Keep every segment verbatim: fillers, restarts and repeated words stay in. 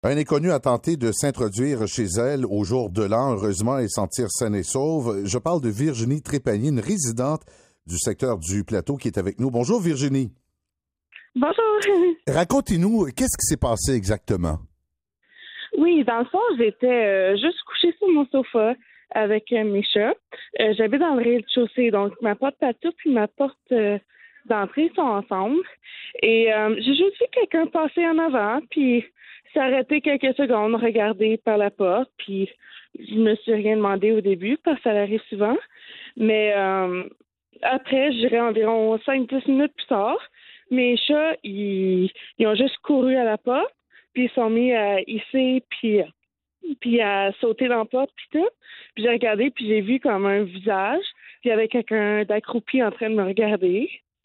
Un inconnu a tenté de s'introduire chez elle au jour de l'an. Heureusement, elle est sentir saine et sauve. Je parle de Virginie Trépanier, une résidente du secteur du Plateau qui est avec nous. Bonjour Virginie. Bonjour. Racontez-nous, qu'est-ce qui s'est passé exactement? Oui, dans le fond, j'étais euh, juste couchée sur mon sofa avec euh, mes chats. Euh, J'habite dans le rez-de-chaussée, donc ma porte patio puis ma porte euh, d'entrée sont ensemble. Et euh, j'ai juste vu quelqu'un passer en avant, puis s'arrêter quelques secondes, regarder par la porte, puis je me suis rien demandé au début, parce que ça arrive souvent. Mais euh, après, je dirais environ cinq dix minutes plus tard, mes chats, ils, ils ont juste couru à la porte, puis ils sont mis à hisser, puis, puis à sauter dans la porte, puis tout. Puis j'ai regardé, puis j'ai vu comme un visage, puis il y avait quelqu'un d'accroupi en train de me regarder.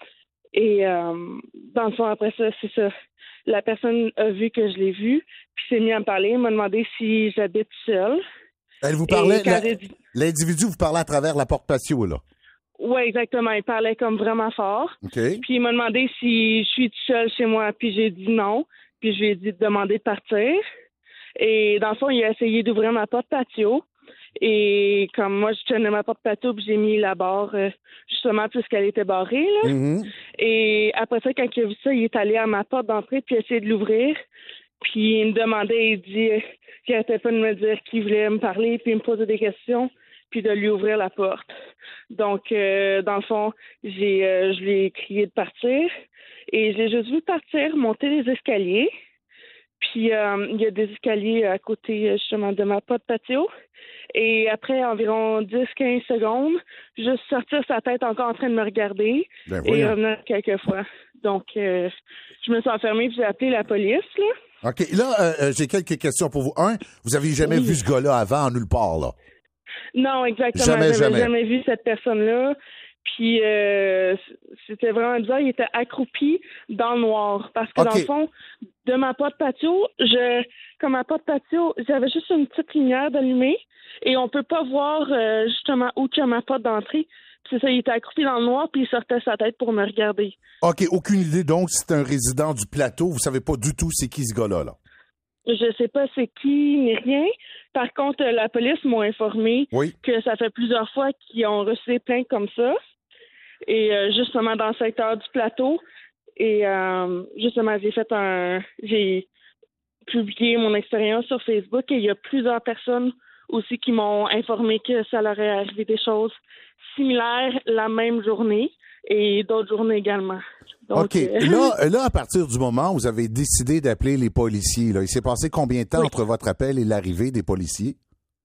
Et euh, dans le fond, après ça, c'est ça. La personne a vu que je l'ai vu, puis s'est mis à me parler, elle m'a demandé si j'habite seule. Elle vous parlait, la, dit... l'individu vous parlait à travers la porte patio, là? Oui, exactement. Il parlait comme vraiment fort. Okay. Puis il m'a demandé si je suis toute seule chez moi, puis j'ai dit non. Puis je lui ai dit de demander de partir. Et dans le fond, il a essayé d'ouvrir ma porte patio. Et comme moi, je tenais ma porte patio, puis j'ai mis la barre euh, justement puisqu'elle était barrée. Là. Mm-hmm. Et après ça, quand il a vu ça, il est allé à ma porte d'entrée, puis il a essayé de l'ouvrir. Puis il me demandait, il dit euh, qu'il n'arrêtait pas de me dire qu'il voulait me parler, puis me poser des questions, puis de lui ouvrir la porte. Donc, euh, dans le fond, j'ai, euh, je lui ai crié de partir. Et je l'ai juste vu partir, monter les escaliers. Puis, euh, il y a des escaliers à côté, justement, de ma porte patio. Et après environ dix à quinze secondes, juste sortir sa tête encore en train de me regarder Ben et revenir quelques fois. Donc, euh, je me suis enfermée puis j'ai appelé la police, là. OK. Là, euh, j'ai quelques questions pour vous. Un, vous aviez jamais oui. vu ce gars-là avant en nulle part, là? Non, exactement. Jamais, J'avais jamais. jamais vu cette personne-là. Puis euh, c'était vraiment bizarre. Il était accroupi dans le noir. Parce que okay. dans le fond, de ma porte patio, je comme ma porte patio, j'avais juste une petite lumière d'allumée et on peut pas voir euh, justement où qu'il y a ma porte d'entrée. C'est ça, il était accroupi dans le noir puis il sortait sa tête pour me regarder. OK, aucune idée donc si c'est un résident du Plateau. Vous savez pas du tout c'est qui ce gars-là, là? Je sais pas c'est qui ni rien. Par contre, la police m'a informé oui. que ça fait plusieurs fois qu'ils ont reçu des plaintes comme ça. Et euh, justement dans le secteur du Plateau. Et euh, justement, j'ai fait un... J'ai publié mon expérience sur Facebook et il y a plusieurs personnes aussi qui m'ont informé que ça leur est arrivé des choses similaires la même journée et d'autres journées également. Donc, OK. euh... Là, là, à partir du moment où vous avez décidé d'appeler les policiers, là, il s'est passé combien de temps oui. entre votre appel et l'arrivée des policiers?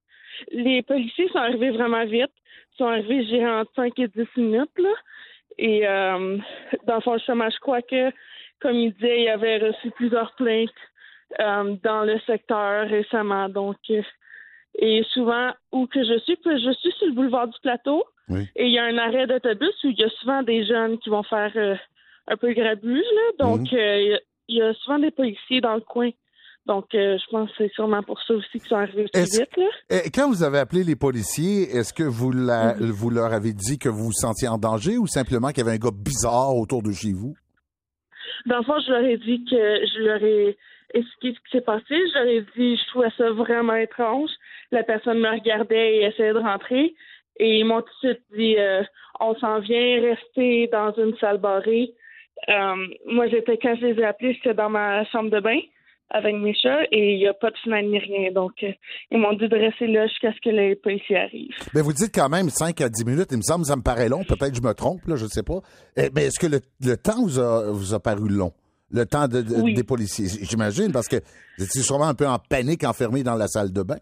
Les policiers sont arrivés vraiment vite. Ils sont arrivés, je dirais, entre cinq et dix minutes, là. Et euh, dans le fond, justement, je crois que, comme il disait, il avait reçu plusieurs plaintes euh, dans le secteur récemment. Donc, euh, et souvent, où que je suis, je suis sur le boulevard du Plateau. Oui. Et il y a un arrêt d'autobus où il y a souvent des jeunes qui vont faire euh, un peu grabuse, là. Donc, mm-hmm. euh, il y a souvent des policiers dans le coin. Donc, euh, je pense que c'est sûrement pour ça aussi qu'ils sont arrivés aussi est-ce, vite. Là. Quand vous avez appelé les policiers, est-ce que vous, la, mm-hmm. vous leur avez dit que vous vous sentiez en danger ou simplement qu'il y avait un gars bizarre autour de chez vous? Dans le fond, je leur ai dit que je leur ai expliqué ce qui s'est passé. Je leur ai dit je trouvais ça vraiment étrange. La personne me regardait et essayait de rentrer. Et ils m'ont tout de suite dit euh, on s'en vient rester dans une salle barrée. Euh, moi, j'étais quand je les ai appelés, j'étais dans ma chambre de bain avec mes chats et il n'y a pas de fenêtre ni rien. Donc, euh, ils m'ont dit de rester là jusqu'à ce que les policiers arrivent. Mais vous dites quand même cinq à dix minutes. Il me semble que ça me paraît long. Peut-être que je me trompe, là, je ne sais pas. Mais est-ce que le, le temps vous a, vous a paru long? Le temps de, de, oui. des policiers? J'imagine, parce que vous étiez sûrement un peu en panique enfermé dans la salle de bain.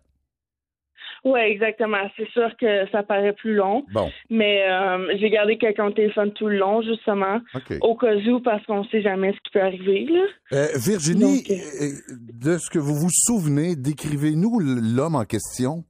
Oui, exactement. C'est sûr que ça paraît plus long. Bon. Mais euh, j'ai gardé quelqu'un au téléphone tout le long, justement, okay. au cas où, parce qu'on ne sait jamais ce qui peut arriver. Là. Euh, Virginie, Donc, euh... de ce que vous vous souvenez, décrivez-nous l'homme en question.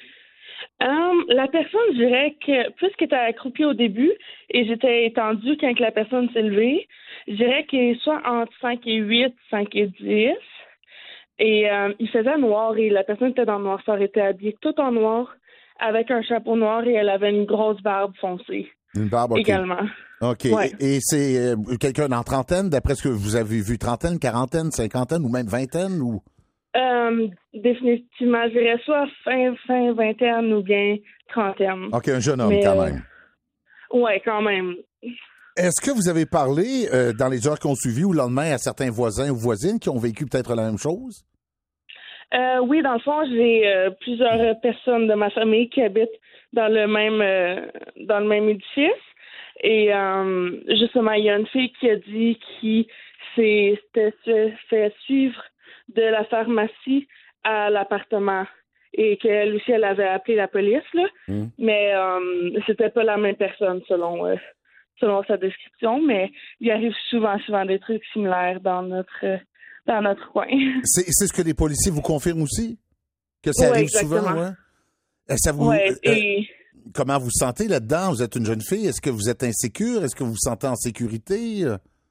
Um, la personne, je dirais que, puisqu'il était accroupi au début et j'étais étendue quand la personne s'est levée, je dirais qu'il est soit entre cinq et huit, cinq et dix. Et euh, il faisait noir et la personne était dans le noirceur, était habillée tout en noir avec un chapeau noir et elle avait une grosse barbe foncée. Une barbe, OK. Également. OK. Ouais. Et, et c'est euh, quelqu'un en trentaine, d'après ce que vous avez vu, trentaine, quarantaine, cinquantaine ou même vingtaine ou? Euh, définitivement, je dirais soit fin, fin vingtaine ou bien trentaine. OK, un jeune homme Mais, quand même. Euh, ouais, quand même. Est-ce que vous avez parlé euh, dans les heures qui ont suivi ou le lendemain à certains voisins ou voisines qui ont vécu peut-être la même chose? Euh, oui, dans le fond, j'ai euh, plusieurs personnes de ma famille qui habitent dans le même euh, dans le même édifice. Et euh, justement, il y a une fille qui a dit qu'il s'est s'était fait suivre de la pharmacie à l'appartement et qu'elle aussi, elle avait appelé la police, là. Mm. Mais euh, c'était pas la même personne selon euh, selon sa description, mais il arrive souvent, souvent des trucs similaires dans notre dans notre coin. C'est, c'est ce que les policiers vous confirment aussi? Que ça ouais, arrive exactement. souvent, ouais? Ça vous, ouais, euh, et... Comment vous sentez là-dedans? Vous êtes une jeune fille. Est-ce que vous êtes insécure? Est-ce que vous vous sentez en sécurité?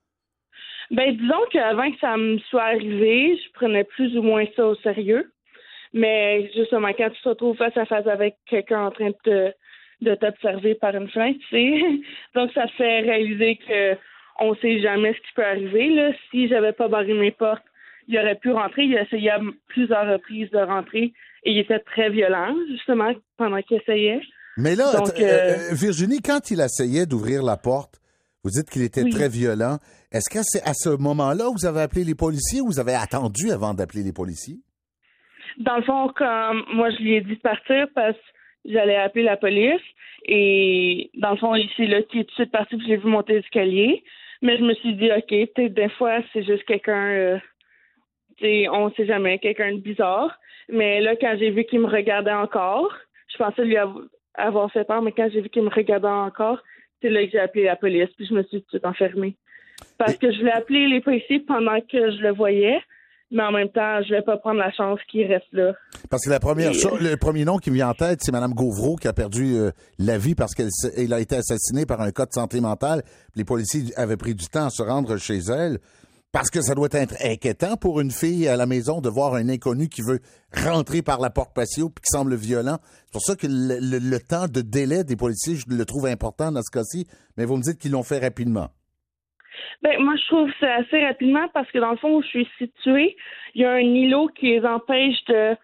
Ben, disons qu'avant que ça me soit arrivé, je prenais plus ou moins ça au sérieux. Mais justement, quand tu te retrouves face à face avec quelqu'un en train de te, de t'observer par une fenêtre, tu sais, donc ça te fait réaliser que on sait jamais ce qui peut arriver. Là. Si j'avais pas barré mes portes, il aurait pu rentrer. Il a essayé à plusieurs reprises de rentrer et il était très violent, justement, pendant qu'il essayait. Mais là, donc, euh, euh, Virginie, quand il essayait d'ouvrir la porte, vous dites qu'il était oui. très violent. Est-ce que c'est à ce moment-là que vous avez appelé les policiers ou vous avez attendu avant d'appeler les policiers? Dans le fond, comme moi, je lui ai dit de partir parce que j'allais appeler la police. Et dans le fond, c'est là qu'il est tout de suite parti puis j'ai vu monter l'escalier. Mais je me suis dit, OK, peut-être des fois, c'est juste quelqu'un, euh, tu sais, on sait jamais, quelqu'un de bizarre. Mais là, quand j'ai vu qu'il me regardait encore, je pensais lui avoir, avoir fait peur, mais quand j'ai vu qu'il me regardait encore, c'est là que j'ai appelé la police, puis je me suis tout de suite enfermée. Parce que je voulais appeler les policiers pendant que je le voyais, mais en même temps, je ne vais pas prendre la chance qu'il reste là. Parce que la première Et... chose, le premier nom qui me vient en tête, c'est Mme Gauvreau qui a perdu euh, la vie parce qu'elle elle a été assassinée par un cas de santé mentale. Les policiers avaient pris du temps à se rendre chez elle. Parce que ça doit être inquiétant pour une fille à la maison de voir un inconnu qui veut rentrer par la porte patio puis qui semble violent. C'est pour ça que le, le, le temps de délai des policiers, je le trouve important dans ce cas-ci, mais vous me dites qu'ils l'ont fait rapidement. Ben, moi, je trouve que c'est assez rapidement parce que dans le fond où je suis située, il y a un îlot qui les empêche de,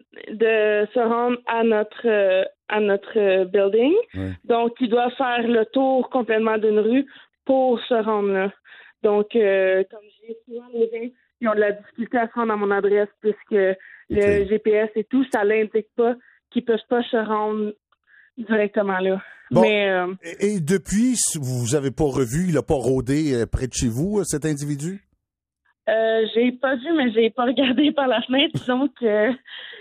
de se rendre à notre, euh, à notre building. Oui. Donc, ils doivent faire le tour complètement d'une rue pour se rendre là. Donc, euh, comme j'ai souvent les gens, ils ont de la difficulté à se rendre à mon adresse puisque okay. le G P S et tout, ça l'indique pas qu'ils peuvent pas se rendre directement là. Bon, mais euh, et, et depuis, vous avez pas revu, il a pas rôdé près de chez vous, cet individu? Euh, j'ai pas vu, mais j'ai pas regardé par la fenêtre, donc euh,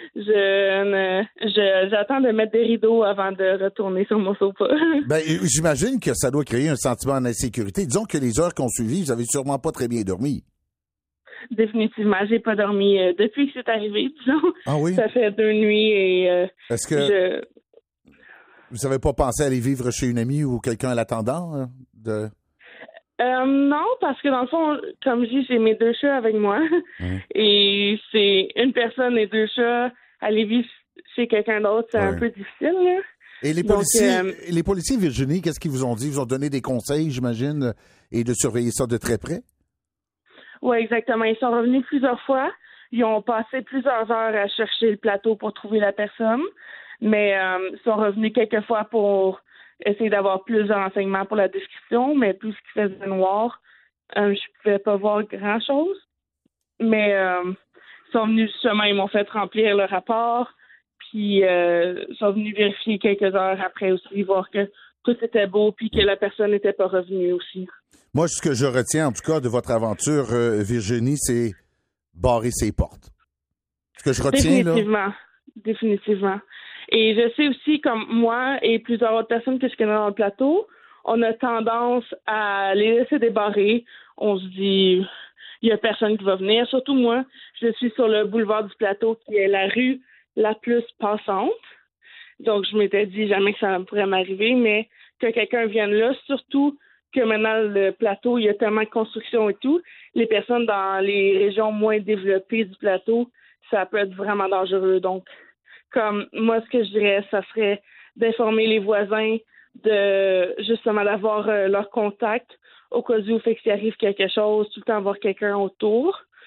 je, je j'attends de mettre des rideaux avant de retourner sur mon sofa. Ben, j'imagine que ça doit créer un sentiment d'insécurité. Disons que les heures qu'on suivi, vous avez sûrement pas très bien dormi. Définitivement, j'ai pas dormi euh, depuis que c'est arrivé, disons. Ah oui? Ça fait deux nuits et euh, Est-ce que je... vous avez pas pensé à aller vivre chez une amie ou quelqu'un à l'attendant? Hein, de... Euh, non, parce que dans le fond, comme je dis, j'ai mes deux chats avec moi. Mmh. Et c'est une personne et deux chats. Aller vivre chez quelqu'un d'autre, c'est ouais. un peu difficile. Là. Et les policiers, Donc, euh, les policiers, Virginie, qu'est-ce qu'ils vous ont dit? Ils vous ont donné des conseils, j'imagine, et de surveiller ça de très près? Oui, exactement. Ils sont revenus plusieurs fois. Ils ont passé plusieurs heures à chercher le plateau pour trouver la personne. Mais euh, ils sont revenus quelques fois pour essayer d'avoir plus de renseignements pour la description, mais tout ce qui faisait noir, euh, je pouvais pas voir grand-chose. Mais euh, ils sont venus justement, ils m'ont fait remplir le rapport, puis euh, ils sont venus vérifier quelques heures après aussi, voir que tout était beau, puis que la personne n'était pas revenue aussi. Moi, ce que je retiens, en tout cas, de votre aventure, euh, Virginie, c'est barrer ses portes. Ce que je retiens, Définitivement. là... Définitivement. Et je sais aussi, comme moi et plusieurs autres personnes que je connais dans le plateau, on a tendance à les laisser débarrer. On se dit, il n'y a personne qui va venir. Surtout moi, je suis sur le boulevard du plateau, qui est la rue la plus passante. Donc, je m'étais dit jamais que ça pourrait m'arriver, mais que quelqu'un vienne là, surtout que maintenant, le plateau, il y a tellement de construction et tout. Les personnes dans les régions moins développées du plateau, ça peut être vraiment dangereux. Donc, comme moi, ce que je dirais, ça serait d'informer les voisins, de justement d'avoir euh, leur contact au cas où fait que s'il arrive quelque chose, tout le temps avoir quelqu'un autour.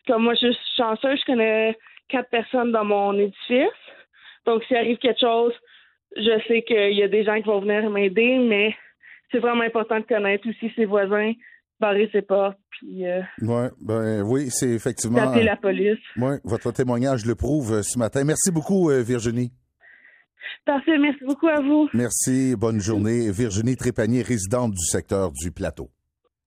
comme moi, je suis chanceuse, je connais quatre personnes dans mon édifice. Donc, s'il arrive quelque chose, je sais qu'il y a des gens qui vont venir m'aider, mais c'est vraiment important de connaître aussi ses voisins, barrer ses portes, puis euh, ouais, ben, oui, c'est effectivement... d'appeler la police. Oui, votre témoignage le prouve euh, ce matin. Merci beaucoup, euh, Virginie. Parfait, merci beaucoup à vous. Merci, bonne journée. Virginie Trépanier, résidente du secteur du Plateau.